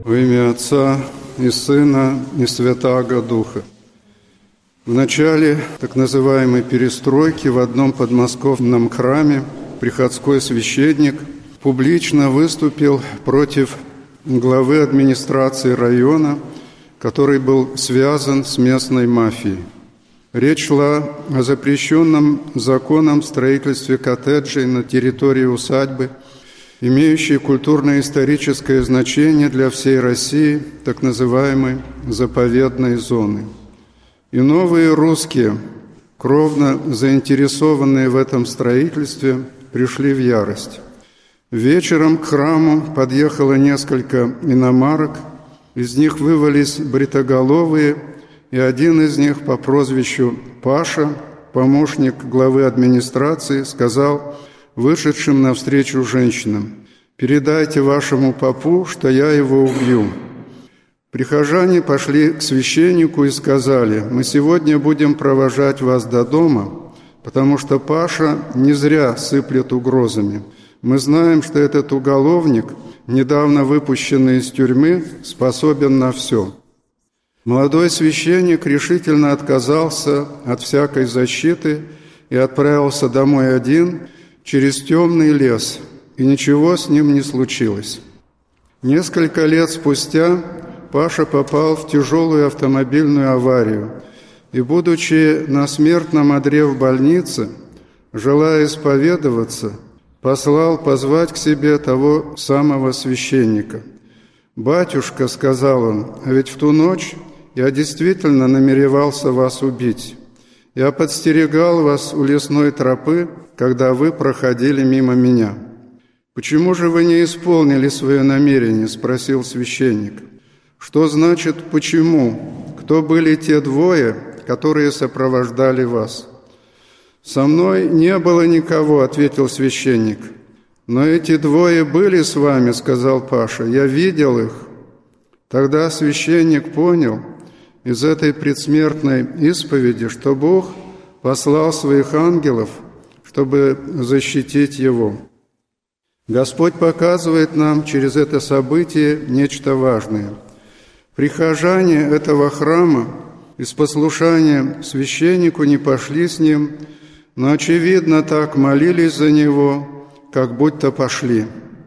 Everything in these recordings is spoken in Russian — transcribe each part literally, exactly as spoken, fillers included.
Во имя Отца и Сына и Святаго Духа. В начале так называемой перестройки в одном подмосковном храме приходской священник публично выступил против главы администрации района, который был связан с местной мафией. Речь шла о запрещенном законом строительстве коттеджей на территории усадьбы, имеющей культурно-историческое значение для всей России, так называемой заповедной зоны. И новые русские, кровно заинтересованные в этом строительстве, пришли в ярость. Вечером к храму подъехало несколько иномарок, из них вывалились бритоголовые, и один из них по прозвищу Паша, помощник главы администрации, сказал вышедшим навстречу женщинам: «Передайте вашему попу, что я его убью». Прихожане пошли к священнику и сказали: «Мы сегодня будем провожать вас до дома, потому что Паша не зря сыплет угрозами. Мы знаем, что этот уголовник, недавно выпущенный из тюрьмы, способен на все». Молодой священник решительно отказался от всякой защиты и отправился домой один через темный лес, и ничего с ним не случилось. Несколько лет спустя Паша попал в тяжелую автомобильную аварию и, будучи на смертном одре в больнице, желая исповедоваться, послал позвать к себе того самого священника. «Батюшка, — сказал он, — а ведь в ту ночь я действительно намеревался вас убить. Я подстерегал вас у лесной тропы, когда вы проходили мимо меня». «Почему же вы не исполнили свое намерение?» – спросил священник. «Что значит «почему»? Кто были те двое, которые сопровождали вас?» «Со мной не было никого», – ответил священник. «Но эти двое были с вами», – сказал Паша. «Я видел их». Тогда священник понял из этой предсмертной исповеди, что Бог послал своих ангелов, чтобы защитить его. Господь показывает нам через это событие нечто важное. Прихожане этого храма из послушания священнику не пошли с ним, но, очевидно, так молились за него, как будто пошли.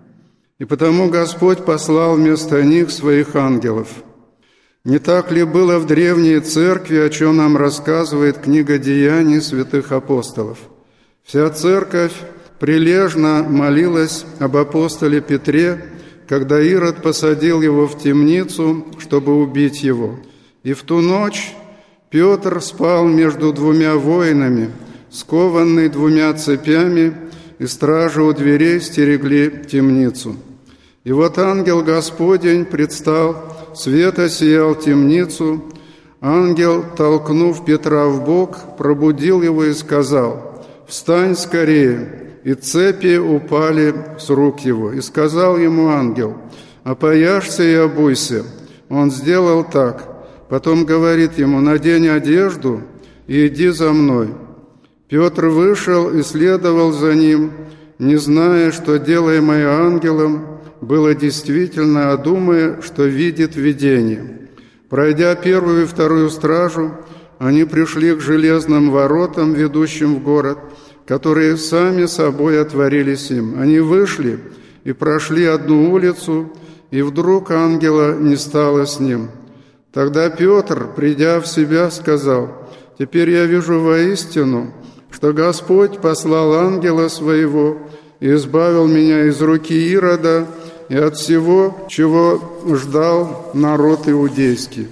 И потому Господь послал вместо них своих ангелов. Не так ли было в древней церкви, о чем нам рассказывает книга «Деяний святых апостолов»? Вся церковь прилежно молилась об апостоле Петре, когда Ирод посадил его в темницу, чтобы убить его. И в ту ночь Петр спал между двумя воинами, скованный двумя цепями, и стражи у дверей стерегли темницу. И вот ангел Господень предстал, свет осиял темницу. Ангел, толкнув Петра в бок, пробудил его и сказал: «Встань скорее!» И цепи упали с рук его. И сказал ему ангел: «Опояшься и обуйся». Он сделал так. Потом говорит ему: «Надень одежду и иди за мной». Петр вышел и следовал за ним, не зная, что делаемое ангелом было действительно, а думая, что видит видение. Пройдя первую и вторую стражу, они пришли к железным воротам, ведущим в город, которые сами собой отворились им. Они вышли и прошли одну улицу, и вдруг ангела не стало с ним. Тогда Петр, придя в себя, сказал: «Теперь я вижу воистину, что Господь послал ангела своего и избавил меня из руки Ирода и от всего, чего ждал народ иудейский.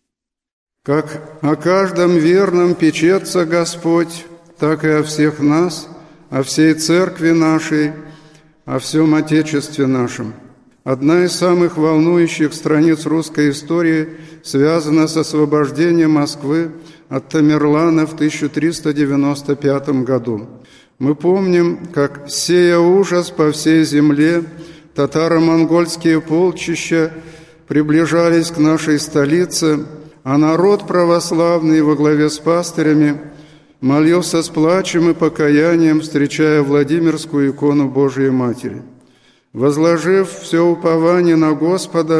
Как о каждом верном печется Господь, так и о всех нас, о всей церкви нашей, о всем Отечестве нашем». Одна из самых волнующих страниц русской истории связана с освобождением Москвы от Тамерлана в тысяча триста девяносто пятом году. Мы помним, как, сея ужас по всей земле, татаро-монгольские полчища приближались к нашей столице, а народ православный во главе с пастырями молился с плачем и покаянием, встречая Владимирскую икону Божией Матери. Возложив все упование на Господа,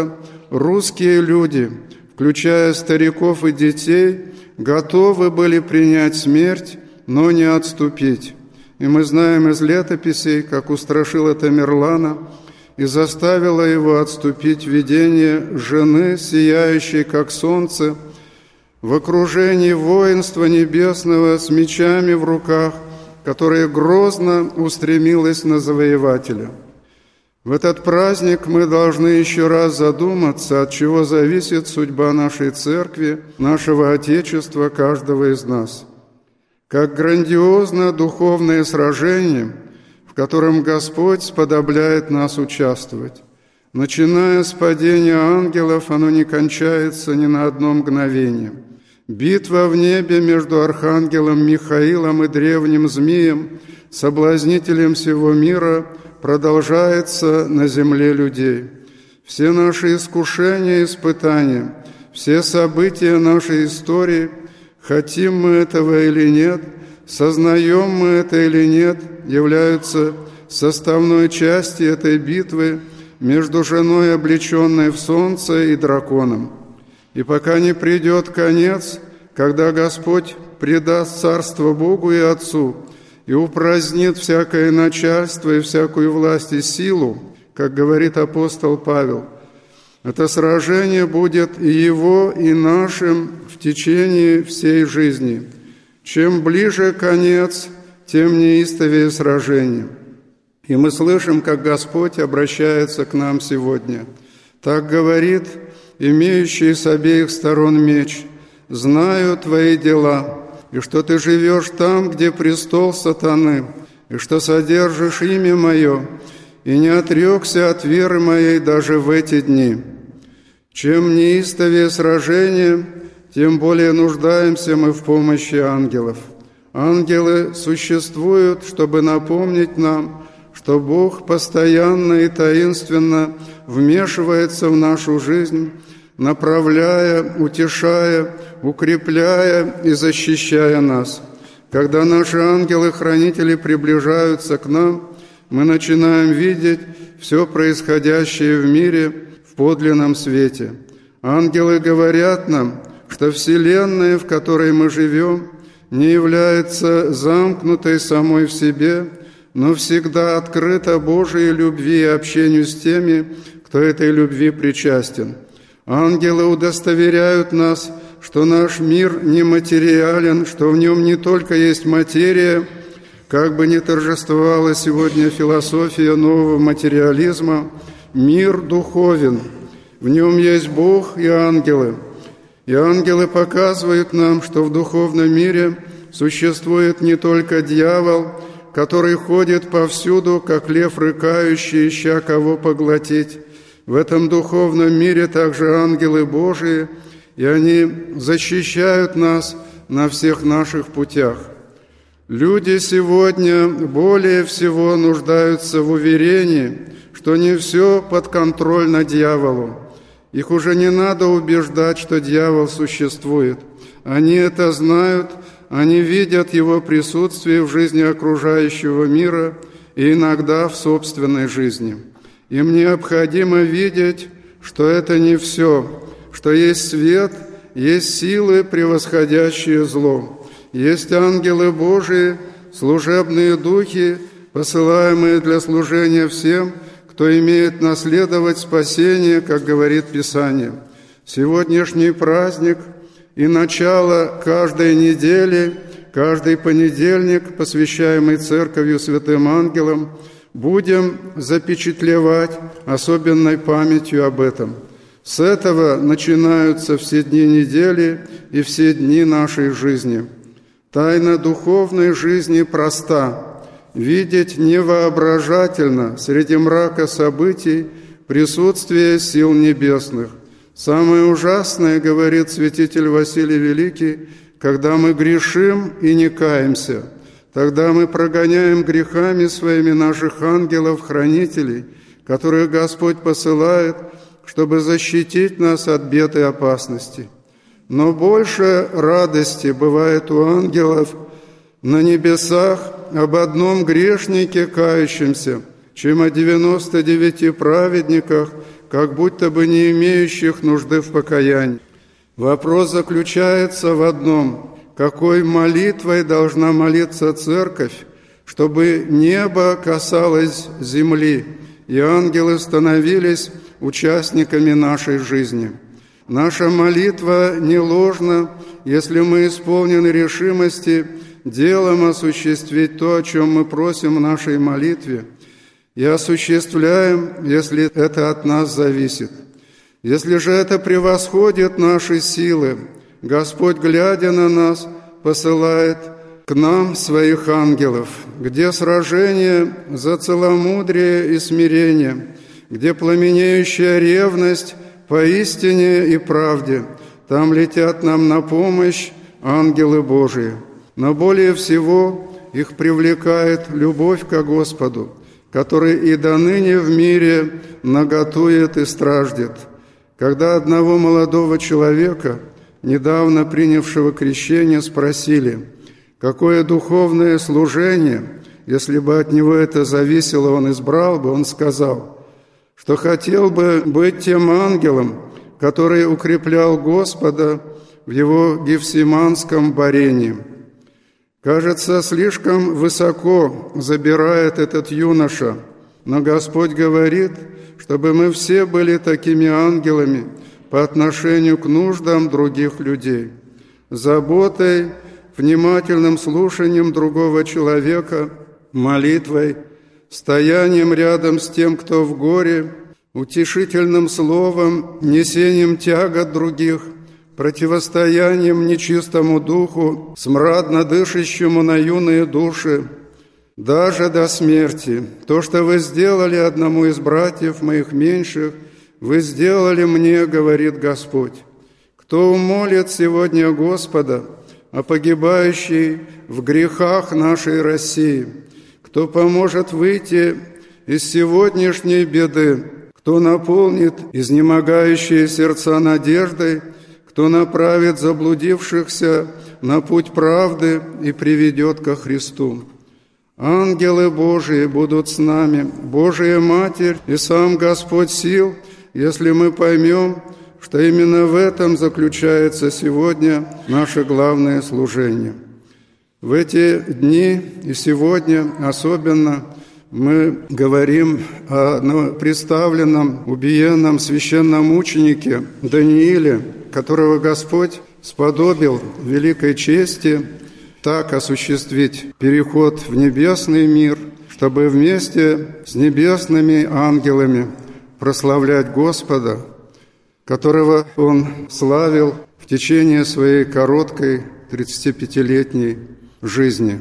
русские люди, включая стариков и детей, готовы были принять смерть, но не отступить. И мы знаем из летописей, как устрашило Тамерлана и заставило его отступить видение жены, сияющей, как солнце, в окружении воинства небесного с мечами в руках, которое грозно устремилось на завоевателя. В этот праздник мы должны еще раз задуматься, от чего зависит судьба нашей церкви, нашего Отечества, каждого из нас. Как грандиозно духовное сражение, в котором Господь сподобляет нас участвовать. Начиная с падения ангелов, оно не кончается ни на одно мгновение. Битва в небе между архангелом Михаилом и древним змеем, соблазнителем всего мира, продолжается на земле людей. Все наши искушения и испытания, все события нашей истории, хотим мы этого или нет, сознаем мы это или нет, являются составной частью этой битвы между женой, облеченной в солнце, и драконом. И пока не придет конец, когда Господь предаст царство Богу и Отцу и упразднит всякое начальство и всякую власть и силу, как говорит апостол Павел, это сражение будет и его, и нашим в течение всей жизни. Чем ближе конец, тем неистовее сражение. И мы слышим, как Господь обращается к нам сегодня. Так говорит имеющий с обеих сторон меч: «Знаю твои дела, и что ты живешь там, где престол сатаны, и что содержишь имя мое, и не отрекся от веры моей даже в эти дни». Чем неистовее сражение, тем более нуждаемся мы в помощи ангелов. Ангелы существуют, чтобы напомнить нам, что Бог постоянно и таинственно вмешивается в нашу жизнь, направляя, утешая, укрепляя и защищая нас. Когда наши ангелы-хранители приближаются к нам, мы начинаем видеть все происходящее в мире в подлинном свете. Ангелы говорят нам, что Вселенная, в которой мы живем, не является замкнутой самой в себе, но всегда открыта Божией любви и общению с теми, кто этой любви причастен. Ангелы удостоверяют нас, что наш мир нематериален, что в нем не только есть материя, как бы ни торжествовала сегодня философия нового материализма, мир духовен, в нем есть Бог и ангелы. И ангелы показывают нам, что в духовном мире существует не только дьявол, который ходит повсюду, как лев рыкающий, ища кого поглотить. В этом духовном мире также ангелы Божии, и они защищают нас на всех наших путях. Люди сегодня более всего нуждаются в уверении, что не все подконтрольно дьяволу. Их уже не надо убеждать, что дьявол существует. Они это знают, они видят его присутствие в жизни окружающего мира и иногда в собственной жизни. Им необходимо видеть, что это не все, что есть свет, есть силы, превосходящие зло, есть ангелы Божии, служебные духи, посылаемые для служения всем, кто имеет наследовать спасение, как говорит Писание. Сегодняшний праздник и начало каждой недели, каждый понедельник, посвящаемый Церковью святым ангелам, будем запечатлевать особенной памятью об этом. С этого начинаются все дни недели и все дни нашей жизни. Тайна духовной жизни проста. Видеть невоображательно среди мрака событий присутствие сил небесных. Самое ужасное, говорит святитель Василий Великий, когда мы грешим и не каемся. Тогда мы прогоняем грехами своими наших ангелов-хранителей, которых Господь посылает, чтобы защитить нас от бед и опасностей. Но больше радости бывает у ангелов на небесах об одном грешнике кающемся, чем о девяноста девяти праведниках, как будто бы не имеющих нужды в покаянии. Вопрос заключается в одном: какой молитвой должна молиться Церковь, чтобы небо касалось земли, и ангелы становились участниками нашей жизни? Наша молитва не ложна, если мы исполнены решимости делом осуществить то, о чем мы просим в нашей молитве, и осуществляем, если это от нас зависит. Если же это превосходит наши силы, Господь, глядя на нас, посылает к нам своих ангелов, где сражение за целомудрие и смирение, где пламенеющая ревность поистине и правде, там летят нам на помощь ангелы Божии. Но более всего их привлекает любовь ко Господу, который и до ныне в мире наготует и страждет. Когда одного молодого человека, недавно принявшего крещение, спросили, какое духовное служение, если бы от него это зависело, он избрал бы, он сказал, что хотел бы быть тем ангелом, который укреплял Господа в его гефсиманском борении. Кажется, слишком высоко забирает этот юноша, но Господь говорит, чтобы мы все были такими ангелами по отношению к нуждам других людей, заботой, внимательным слушанием другого человека, молитвой, стоянием рядом с тем, кто в горе, утешительным словом, несением тягот других, противостоянием нечистому духу, смрадно дышащему на юные души, даже до смерти. То, что вы сделали одному из братьев моих меньших, вы сделали мне, говорит Господь. Кто умолит сегодня Господа о погибающей в грехах нашей России, кто поможет выйти из сегодняшней беды, кто наполнит изнемогающие сердца надеждой, кто направит заблудившихся на путь правды и приведет ко Христу. Ангелы Божии будут с нами, Божия Матерь и сам Господь сил, если мы поймем, что именно в этом заключается сегодня наше главное служение. В эти дни и сегодня особенно мы говорим о представленном, убиенном священномученике Данииле, которого Господь сподобил великой чести так осуществить переход в небесный мир, чтобы вместе с небесными ангелами прославлять Господа, которого он славил в течение своей короткой тридцатипятилетней жизни.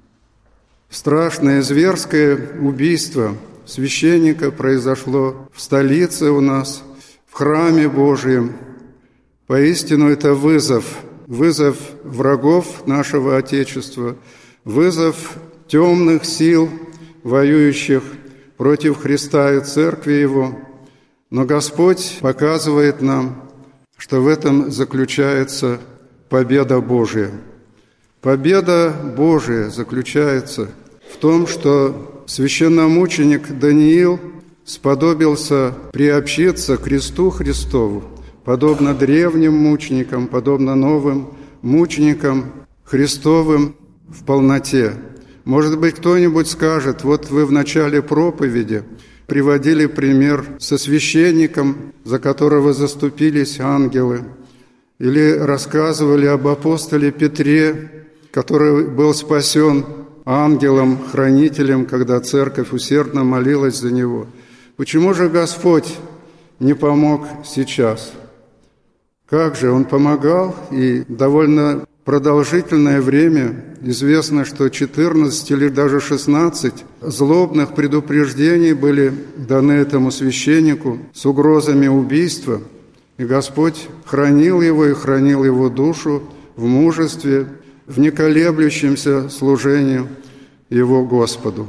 Страшное зверское убийство священника произошло в столице у нас, в храме Божьем. Поистину это вызов, вызов врагов нашего Отечества, вызов темных сил, воюющих против Христа и Церкви Его. Но Господь показывает нам, что в этом заключается победа Божия. Победа Божия заключается в том, что священномученик Даниил сподобился приобщиться к кресту Христову, подобно древним мученикам, подобно новым мученикам Христовым в полноте. Может быть, кто-нибудь скажет, вот вы в начале проповеди приводили пример со священником, за которого заступились ангелы, или рассказывали об апостоле Петре, который был спасен ангелом-хранителем, когда церковь усердно молилась за него. Почему же Господь не помог сейчас? Как же Он помогал, и довольно продолжительное время, известно, что четырнадцать или даже шестнадцать злобных предупреждений были даны этому священнику с угрозами убийства, и Господь хранил его и хранил его душу в мужестве, в неколеблющемся служении его Господу.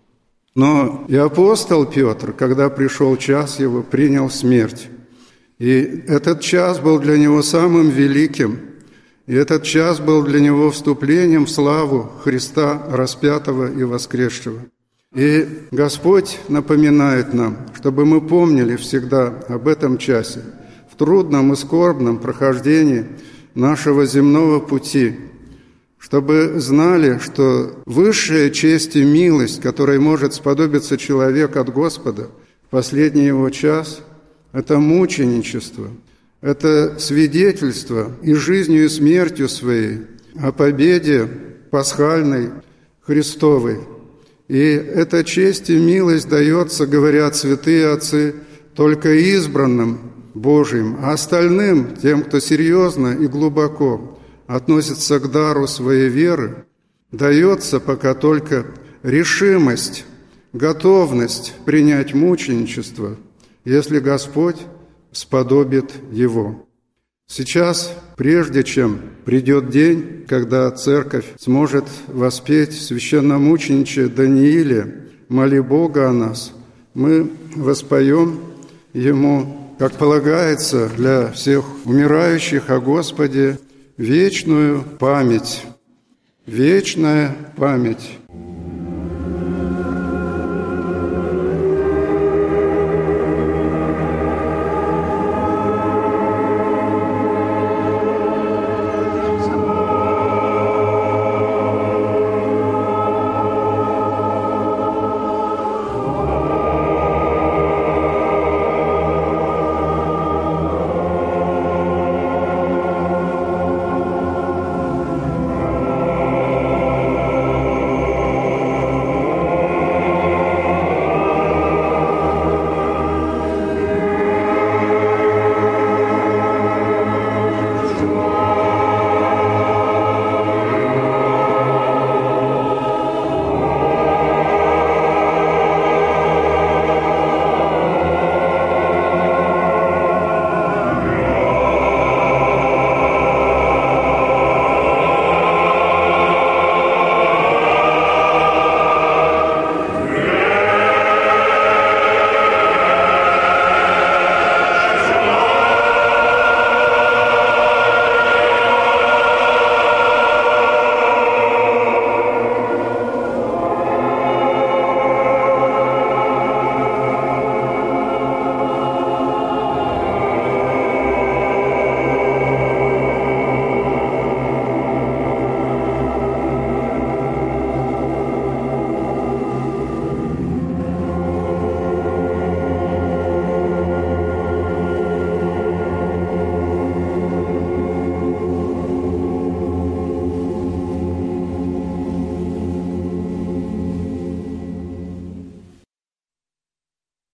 Но и апостол Петр, когда пришел час его, принял смерть. И этот час был для него самым великим, и этот час был для него вступлением в славу Христа распятого и воскресшего. И Господь напоминает нам, чтобы мы помнили всегда об этом часе, в трудном и скорбном прохождении нашего земного пути, чтобы знали, что высшая честь и милость, которой может сподобиться человек от Господа в последний его час, это мученичество, это свидетельство и жизнью, и смертью своей о победе пасхальной Христовой. И эта честь и милость дается, говорят святые отцы, только избранным Божьим, а остальным, тем, кто серьезно и глубоко относится к дару своей веры, дается пока только решимость, готовность принять мученичество, если Господь сподобит его. Сейчас, прежде чем придет день, когда Церковь сможет воспеть священномучениче Данииле «Моли Бога о нас», мы воспоем Ему, как полагается для всех умирающих о Господе, вечную память. Вечная память.